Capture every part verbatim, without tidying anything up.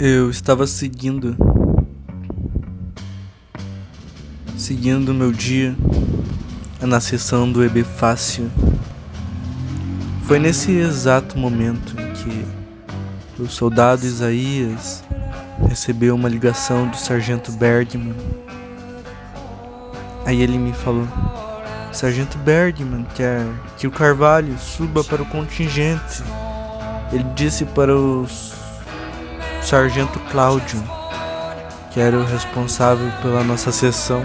Eu estava seguindo, seguindo o meu dia na sessão do E B Fácil. Foi nesse exato momento em que o soldado Isaías recebeu uma ligação do sargento Bergman. Aí ele me falou: Sargento Bergman quer que o Carvalho suba para o contingente. Ele disse para o Sargento Cláudio, que era o responsável pela nossa sessão.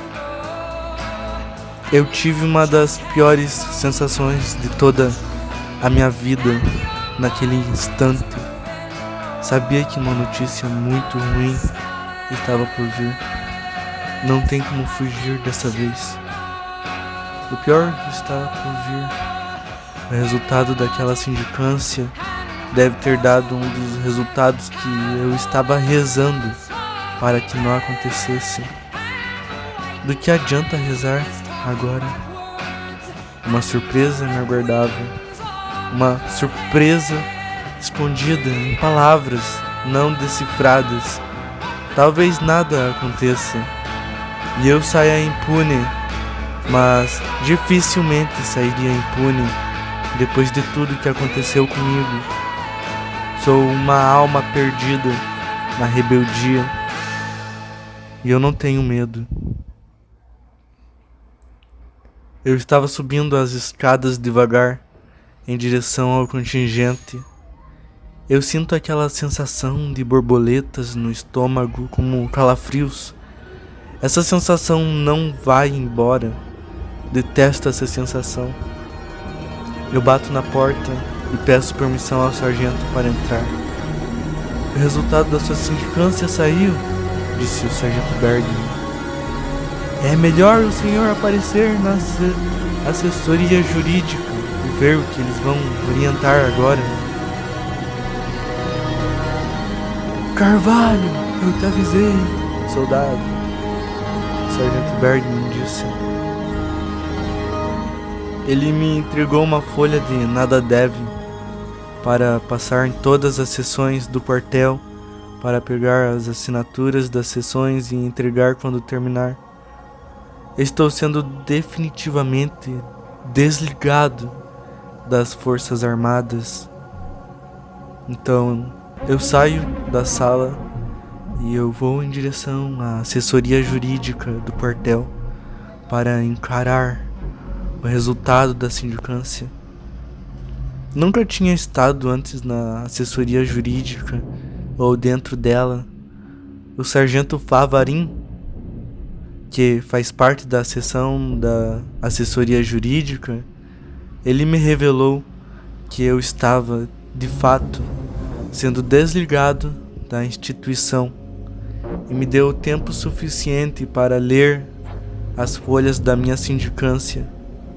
Eu tive uma das piores sensações de toda a minha vida naquele instante. Sabia que uma notícia muito ruim estava por vir. Não tem como fugir dessa vez. O pior está por vir. O resultado daquela sindicância deve ter dado um dos resultados que eu estava rezando para que não acontecesse. Do que adianta rezar agora? Uma surpresa me aguardava. Uma surpresa escondida em palavras não decifradas. Talvez nada aconteça e eu saia impune, mas dificilmente sairia impune depois de tudo que aconteceu comigo. Sou uma alma perdida na rebeldia e eu não tenho medo. Eu estava subindo as escadas devagar em direção ao contingente. Eu sinto aquela sensação de borboletas no estômago como calafrios. Essa sensação não vai embora. Detesto essa sensação. Eu bato na porta e peço permissão ao sargento para entrar. O resultado da sua sindicância saiu, disse o sargento Bergman. É melhor o senhor aparecer na assessoria jurídica e ver o que eles vão orientar agora. Carvalho, eu te avisei, soldado, o sargento Bergman disse. Ele me entregou uma folha de nada deve para passar em todas as sessões do quartel, para pegar as assinaturas das sessões e entregar quando terminar. Estou sendo definitivamente desligado das Forças Armadas. Então eu saio da sala e eu vou em direção à assessoria jurídica do quartel para encarar o resultado da sindicância. Nunca tinha estado antes na assessoria jurídica ou dentro dela. O sargento Favarin, que faz parte da seção da assessoria jurídica, ele me revelou que eu estava, de fato, sendo desligado da instituição e me deu tempo suficiente para ler as folhas da minha sindicância.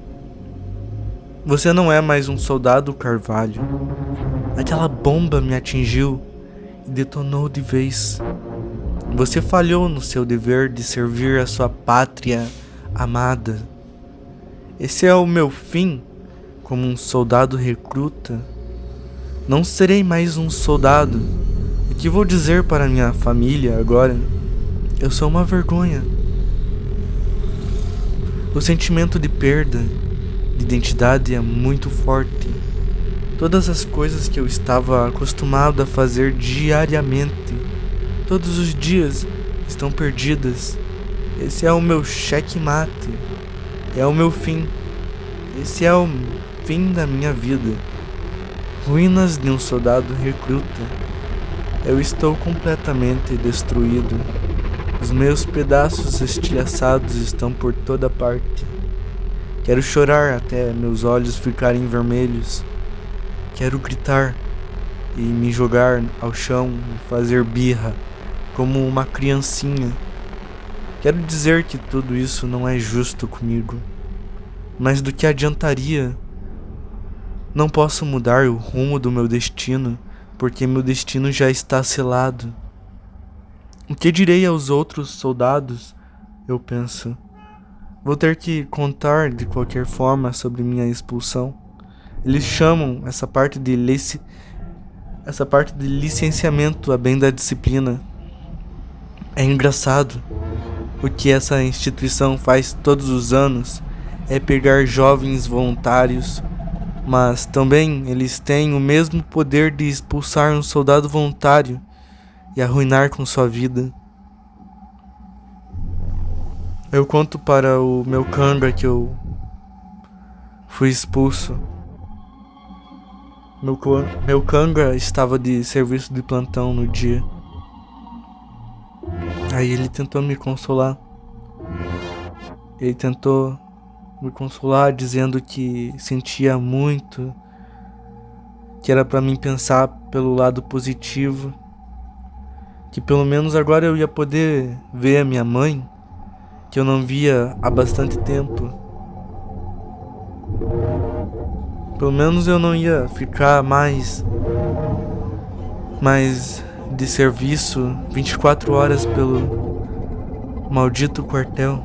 Você não é mais um soldado, Carvalho. Aquela bomba me atingiu e detonou de vez. Você falhou no seu dever de servir a sua pátria amada. Esse é o meu fim como um soldado recruta. Não serei mais um soldado. O que vou dizer para minha família agora? Eu sou uma vergonha. O sentimento de perda de identidade é muito forte. Todas as coisas que eu estava acostumado a fazer diariamente, todos os dias, estão perdidas. Esse é o meu checkmate. É o meu fim. Esse é o fim da minha vida. Ruínas de um soldado recruta. Eu estou completamente destruído. Os meus pedaços estilhaçados estão por toda parte. Quero chorar até meus olhos ficarem vermelhos. Quero gritar e me jogar ao chão e fazer birra como uma criancinha. Quero dizer que tudo isso não é justo comigo. Mas do que adiantaria? Não posso mudar o rumo do meu destino, porque meu destino já está selado. O que direi aos outros soldados? Eu penso. Vou ter que contar de qualquer forma sobre minha expulsão. Eles chamam essa parte de lei, essa parte de licenciamento a bem da disciplina. É engraçado. O que essa instituição faz todos os anos é pegar jovens voluntários, mas também eles têm o mesmo poder de expulsar um soldado voluntário e arruinar com sua vida. Eu conto para o meu canga que eu fui expulso. Meu, meu canga estava de serviço de plantão no dia. Aí ele tentou me consolar. Ele tentou me consolar dizendo que sentia muito, que era pra mim pensar pelo lado positivo, que pelo menos agora eu ia poder ver a minha mãe, que eu não via há bastante tempo. Pelo menos eu não ia ficar mais mais de serviço vinte e quatro horas pelo maldito quartel.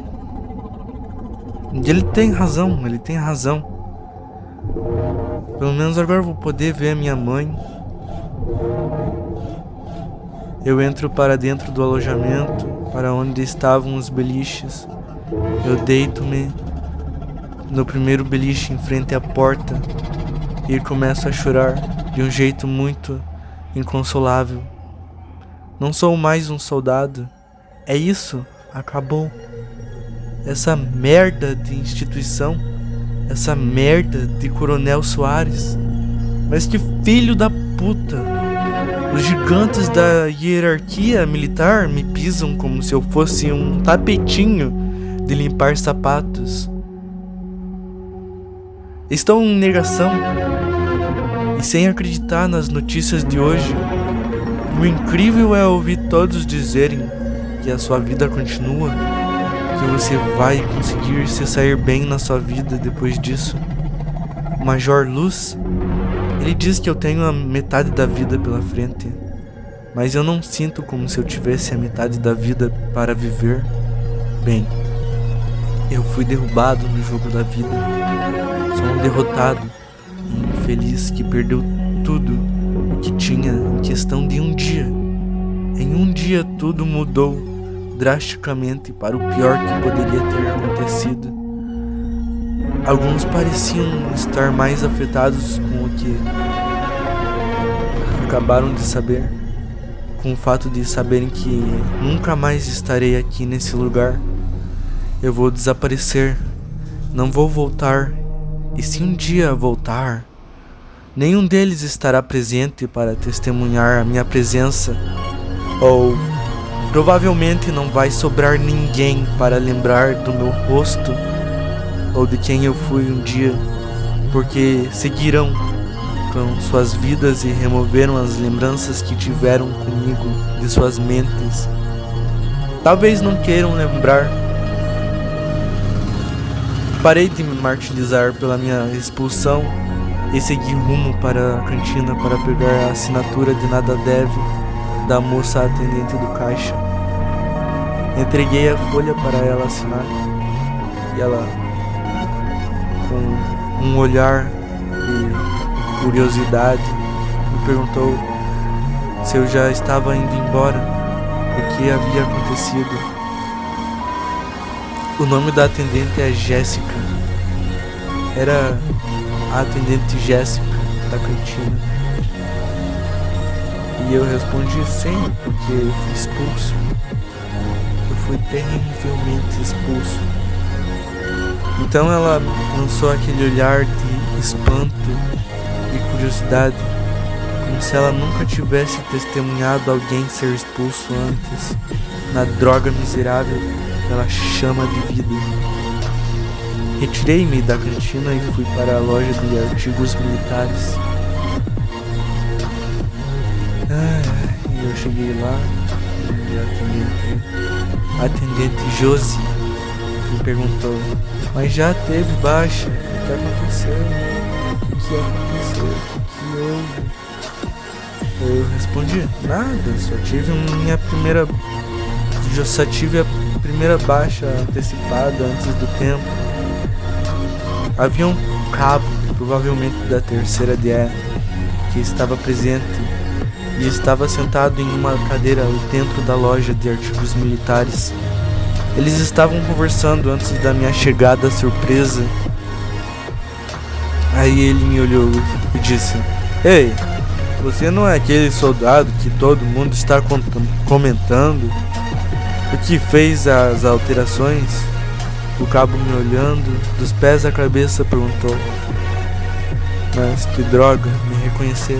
E ele tem razão, ele tem razão. Pelo menos agora eu vou poder ver a minha mãe. Eu entro para dentro do alojamento, para onde estavam os beliches. Eu deito-me no primeiro beliche em frente à porta e começo a chorar de um jeito muito inconsolável. Não sou mais um soldado. É isso, acabou. Essa merda de instituição, essa merda de Coronel Soares. Mas que filho da puta! Os gigantes da hierarquia militar me pisam como se eu fosse um tapetinho de limpar sapatos. Estão em negação e sem acreditar nas notícias de hoje. O incrível é ouvir todos dizerem que a sua vida continua, que você vai conseguir se sair bem na sua vida depois disso. O Major Luz, ele diz que eu tenho a metade da vida pela frente, mas eu não sinto como se eu tivesse a metade da vida para viver. Bem, eu fui derrubado no jogo da vida. Sou um derrotado e infeliz que perdeu tudo o que tinha em questão de um dia. Em um dia tudo mudou drasticamente para o pior que poderia ter acontecido. Alguns pareciam estar mais afetados com o que acabaram de saber, com o fato de saberem que nunca mais estarei aqui nesse lugar. Eu vou desaparecer, não vou voltar, e se um dia voltar, nenhum deles estará presente para testemunhar a minha presença, ou provavelmente não vai sobrar ninguém para lembrar do meu rosto ou de quem eu fui um dia, porque seguirão com suas vidas e removeram as lembranças que tiveram comigo de suas mentes. Talvez não queiram lembrar. Parei de me martirizar pela minha expulsão e segui rumo para a cantina para pegar a assinatura de nada deve da moça atendente do caixa. Entreguei a folha para ela assinar e ela, com um olhar de curiosidade, me perguntou se eu já estava indo embora, o que havia acontecido. O nome da atendente é Jéssica. Era a atendente Jéssica da cantina. E eu respondi sim, porque eu fui expulso. Eu fui terrivelmente expulso. Então ela lançou aquele olhar de espanto e curiosidade, como se ela nunca tivesse testemunhado alguém ser expulso antes, na droga miserável que ela chama de vida. Retirei-me da cantina e fui para a loja de artigos militares. Ah, e eu cheguei lá e a atendente, a atendente Josi me perguntou: mas já teve baixa? O que aconteceu? O que aconteceu? O que houve? Eu respondi: nada, só tive minha primeira. Já só tive a primeira baixa antecipada antes do tempo. Havia um cabo, provavelmente da terceira D E, que estava presente e estava sentado em uma cadeira dentro da loja de artigos militares. Eles estavam conversando antes da minha chegada surpresa. Aí ele me olhou e disse: "Ei, você não é aquele soldado que todo mundo está comentando? O que fez as alterações?" O cabo, me olhando dos pés à cabeça, perguntou: "Mas que droga, me reconheceram."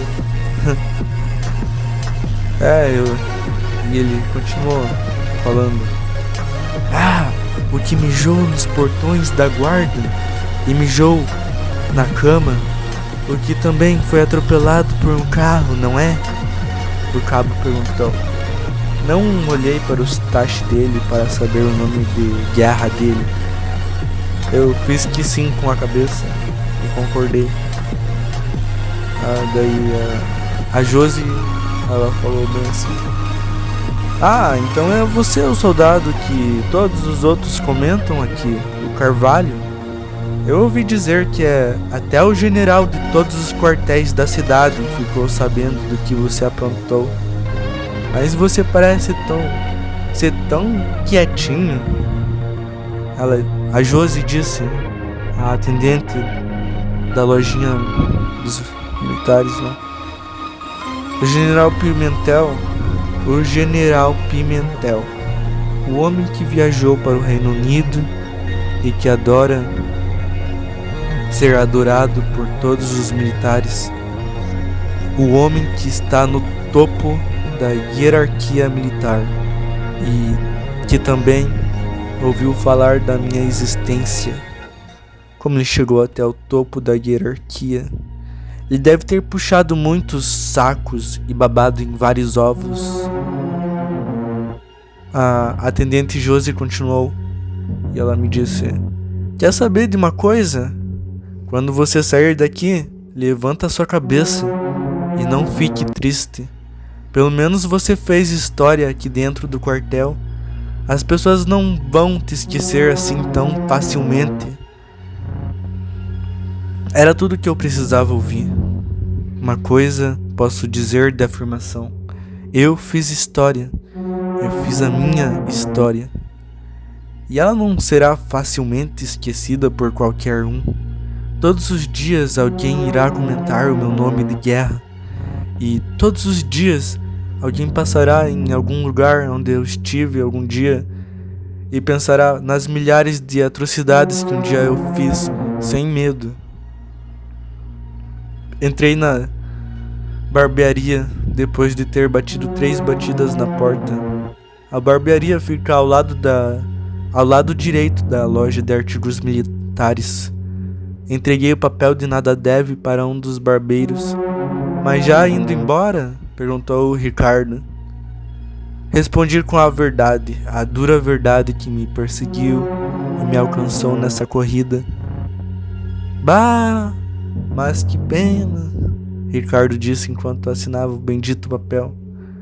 É, eu... E ele continuou falando: "Ah, o que mijou nos portões da guarda e mijou na cama, o que também foi atropelado por um carro, não é?" O cabo perguntou. Não olhei para o sotaque dele para saber o nome de guerra dele. Eu fiz que sim com a cabeça e concordei. Ah, daí a, a Josi, ela falou bem assim: "Ah, então é você o soldado que todos os outros comentam aqui, o Carvalho? Eu ouvi dizer que é até o general de todos os quartéis da cidade ficou sabendo do que você aprontou. Mas você parece tão... ser tão quietinho." Ela, a Josi disse, a atendente da lojinha dos militares lá. O general Pimentel, o general Pimentel, o homem que viajou para o Reino Unido e que adora ser adorado por todos os militares, o homem que está no topo da hierarquia militar e que também ouviu falar da minha existência. Como ele chegou até o topo da hierarquia? Ele deve ter puxado muitos sacos e babado em vários ovos. A atendente Josi continuou e ela me disse: "Quer saber de uma coisa? Quando você sair daqui, levanta sua cabeça e não fique triste. Pelo menos você fez história aqui dentro do quartel. As pessoas não vão te esquecer assim tão facilmente." Era tudo que eu precisava ouvir. Uma coisa posso dizer de afirmação: eu fiz história. Eu fiz a minha história. E ela não será facilmente esquecida por qualquer um. Todos os dias alguém irá comentar o meu nome de guerra. E todos os dias alguém passará em algum lugar onde eu estive algum dia e pensará nas milhares de atrocidades que um dia eu fiz sem medo. Entrei na barbearia depois de ter batido três batidas na porta. A barbearia fica ao lado da, ao lado direito da loja de artigos militares. Entreguei o papel de nada deve para um dos barbeiros. "Mas já indo embora?" perguntou o Ricardo. Respondi com a verdade, a dura verdade que me perseguiu e me alcançou nessa corrida. "Bah, mas que pena", Ricardo disse enquanto assinava o bendito papel.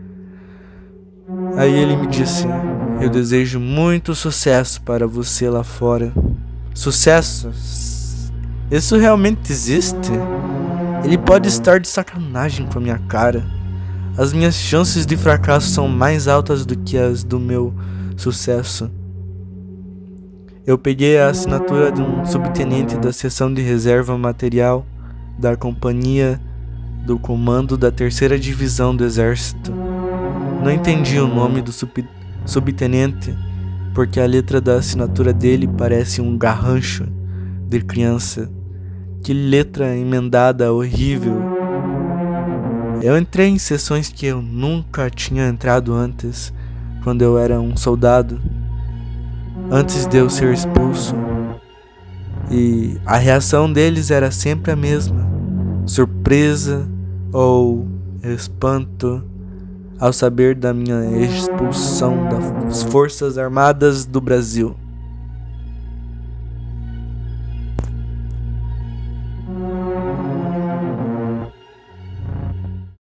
Aí ele me disse: "Eu desejo muito sucesso para você lá fora." Sucesso? Isso realmente existe? Ele pode estar de sacanagem com a minha cara. As minhas chances de fracasso são mais altas do que as do meu sucesso. Eu peguei a assinatura de um subtenente da seção de reserva material da companhia do comando da terceira divisão do exército. Não entendi o nome do sub subtenente, porque a letra da assinatura dele parece um garrancho de criança. Que letra emendada horrível. Eu entrei em sessões que eu nunca tinha entrado antes, quando eu era um soldado, antes de eu ser expulso. E a reação deles era sempre a mesma: surpresa ou espanto ao saber da minha expulsão das Forças Armadas do Brasil.